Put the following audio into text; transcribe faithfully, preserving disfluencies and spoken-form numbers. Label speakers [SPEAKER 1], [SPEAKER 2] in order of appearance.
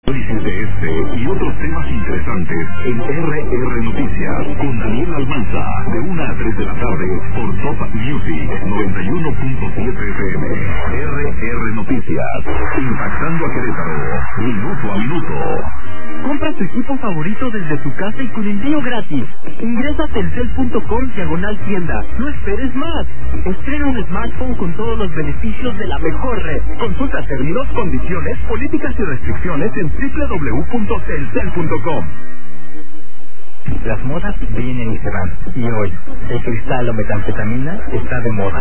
[SPEAKER 1] Análisis de este y otros temas interesantes en R R Noticias con Daniel Almanza de una a tres de la tarde por Top Music noventa y uno punto siete F M. R R Noticias, impactando a Querétaro, minuto a minuto.
[SPEAKER 2] Compra tu equipo favorito desde tu casa y con envío gratis. Ingresa a telcel punto com diagonal tienda. No esperes más. Estrena un smartphone con todos los beneficios de la mejor red. Consulta términos, condiciones, políticas y restricciones en doble u doble u doble u punto telcel punto com.
[SPEAKER 3] Las modas vienen y se van. Y hoy, el cristal o metanfetamina está de moda.